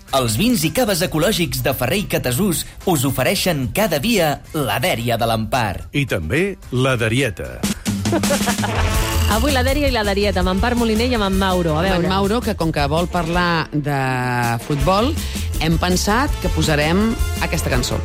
Els vins i caves ecològics de Ferrer i Catasús us ofereixen cada dia la dèria de l'Empar. I també la Darieta. Avui la dèria i la darieta, amb Empar Moliner i amb en Mauro. A veure. En Mauro, que com que vol parlar de futbol, hem pensat que posarem aquesta cançó.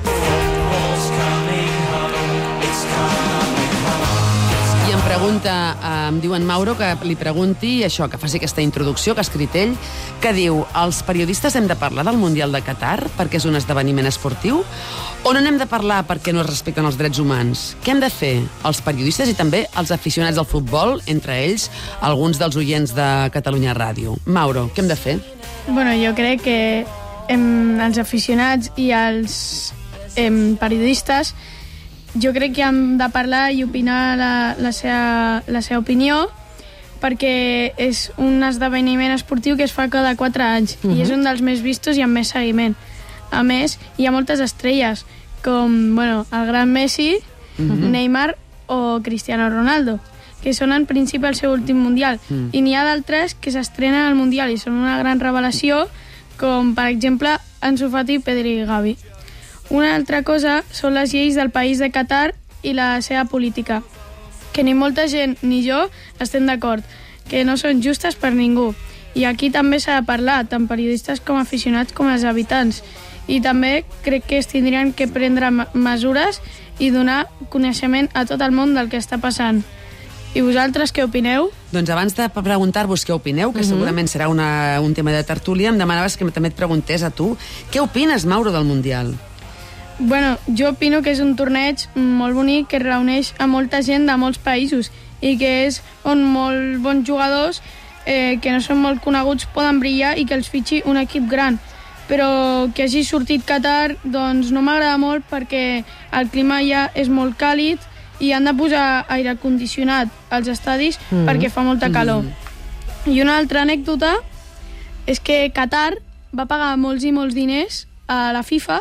I em pregunta, em diu en Mauro que li pregunti això, que faci aquesta introducció que ha escrit ell, que diu: els periodistes hem de parlar del Mundial de Qatar perquè és un esdeveniment esportiu? O no n'hem de parlar perquè no es respecten els drets humans? Què hem de fer? Els periodistes i també els aficionats al futbol, entre ells alguns dels oients de Catalunya Ràdio. Mauro, què hem de fer? Bueno, jo crec que els aficionats i els periodistes, jo crec que hem de parlar i opinar la seva opinió, perquè és un esdeveniment esportiu que es fa cada 4 anys i és un dels més vistos i amb més seguiment. A més, hi ha moltes estrelles, com el gran Messi, Neymar o Cristiano Ronaldo, que són en principi el seu últim Mundial. I n'hi ha d'altres que s'estrenen al Mundial i són una gran revelació, com per exemple Ansu Fati, Pedri i Gavi. Una altra cosa són les lleis del país de Qatar i la seva política, que ni molta gent ni jo estem d'acord, que no són justes per ningú. I aquí també s'ha de parlar, tant periodistes com aficionats com els habitants. I també crec que es tindrien que prendre mesures i donar coneixement a tot el món del que està passant. I vosaltres què opineu? Doncs abans de preguntar-vos què opineu, que segurament serà un tema de tertúlia, em demanaves que també et preguntés a tu. Què opines, Mauro, del Mundial? Bueno, jo opino que és un torneig molt bonic que reuneix a molta gent de molts països i que és on molt bons jugadors que no són molt coneguts poden brillar i que els fitxi un equip gran. Però que hagi sortit Qatar doncs no m'agrada molt perquè el clima ja és molt càlid i han de posar aire condicionat als estadis perquè fa molta calor. I una altra anècdota és que Qatar va pagar molts i molts diners a la FIFA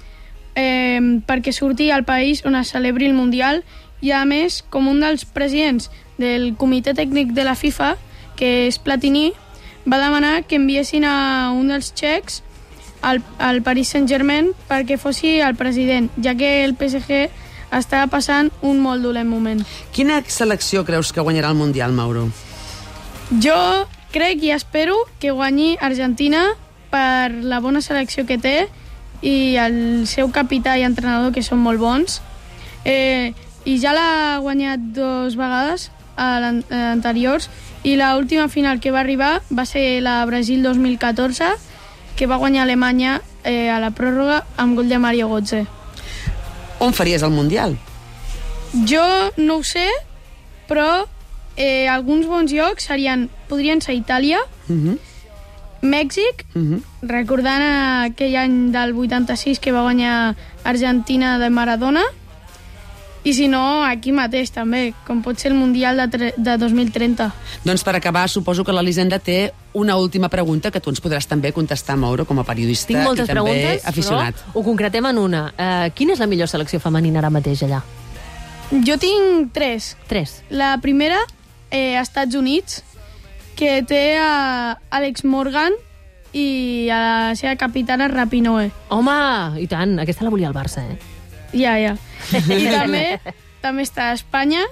perquè surti al país on es celebri el Mundial i, a més, com un dels presidents del comitè tècnic de la FIFA, que és Platini, va demanar que enviessin a un dels xecs al Paris Saint-Germain perquè fossi el president, ja que el PSG estava passant un molt dolent moment. Quina selecció creus que guanyarà el Mundial, Mauro? Jo crec i espero que guanyi Argentina per la bona selecció que té i el seu capità i entrenador, que són molt bons. I ja l'ha guanyat 2 vegades anteriors, i l'última final que va arribar va ser la Brasil 2014, que va guanyar Alemanya a la pròrroga amb gol de Mario Götze. On faries el Mundial? Jo no ho sé, però alguns bons llocs podrien ser Itàlia, Mèxic, recordant aquell any del 86 que va guanyar Argentina de Maradona, i si no, aquí mateix també, com pot ser el Mundial de 2030. Doncs per acabar, suposo que l'Elisenda té una última pregunta que tu ens podràs també contestar, Mauro, com a periodista i també preguntes, aficionat. Però ho concretem en una. Quina és la millor selecció femenina ara mateix allà? Jo tinc 3. 3. La primera, Estats Units, que té a Alex Morgan i a la seva capitana Rapinoe. Home, i tant, aquesta la volia el Barça, Ja. I també està a Espanya,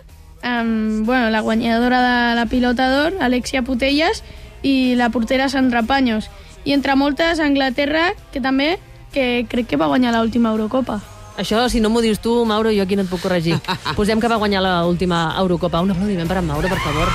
la guanyadora de la Pilota d'Or, Alexia Putellas, i la portera Sandra Paños. I entre moltes, Anglaterra, que crec que va guanyar l'última Eurocopa. Això, si no m'ho dius tu, Mauro, jo aquí no et puc corregir. Posem que va guanyar l'última Eurocopa. Un aplaudiment per en Mauro, per favor.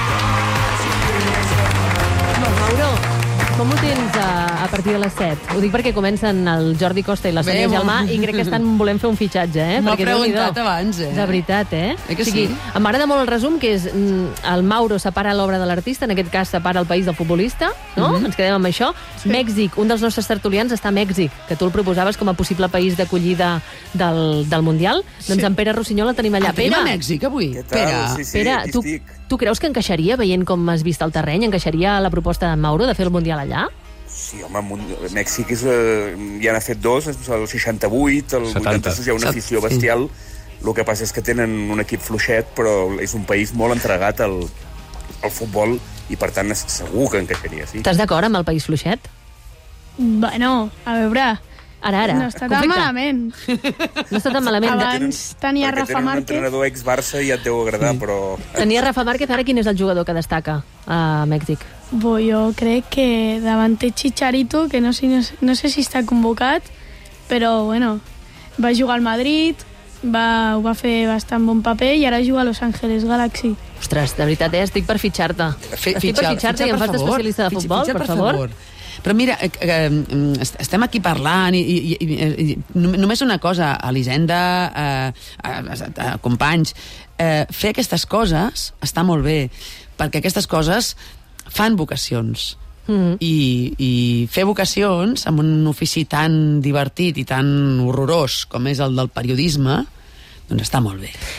Mauro, com ho tens a partir de les 7? Ho dic perquè comencen el Jordi Costa i la Sònia Gelmà i crec que estan volent fer un fitxatge, M'ho ha preguntat abans, De veritat, que sí? M'agrada molt el resum, que és el Mauro separa l'obra de l'artista, en aquest cas separa el país del futbolista, no? Ens quedem amb això. Mèxic, un dels nostres tertulians està a Mèxic, que tu el proposaves com a possible país d'acollida del Mundial. Doncs en Pere Rossinyol el tenim allà. Tenim a Mèxic, avui? Què tal? Sí, Pere, aquí estic. tu creus que encaixaria, veient com has vist el terreny, encaixaria la proposta d'en Mauro de fer el Mundial allà? Sí, home, Mèxic ja n'ha fet 2, el 68, el 86, hi ha una afició bestial. El que passa és que tenen un equip fluixet, però és un país molt entregat al futbol i, per tant, segur que encaixaria, sí. Estàs d'acord amb el país fluixet? Bueno, a veure... Ara. No està tan malament. No està tan malament. Abans tenia Rafa Tenen un Márquez. entrenador ex-Barça i ja et deu agradar, però... Tenia Rafa Márquez, ara quin és el jugador que destaca a Mèxic? Jo crec que davanter Chicharito, que no sé si està convocat, però bueno, va jugar al Madrid, ho va fer bastant bon paper i ara juga a Los Angeles Galaxy. Ostres, de veritat, estic per fitxar-te. Estic per fitxar-te i em fas d'especialista de futbol, per favor. Però mira, estem aquí parlant i només una cosa, Elisenda, companys, fer aquestes coses està molt bé, perquè aquestes coses fan vocacions. I fer vocacions amb un ofici tan divertit i tan horrorós com és el del periodisme, doncs està molt bé.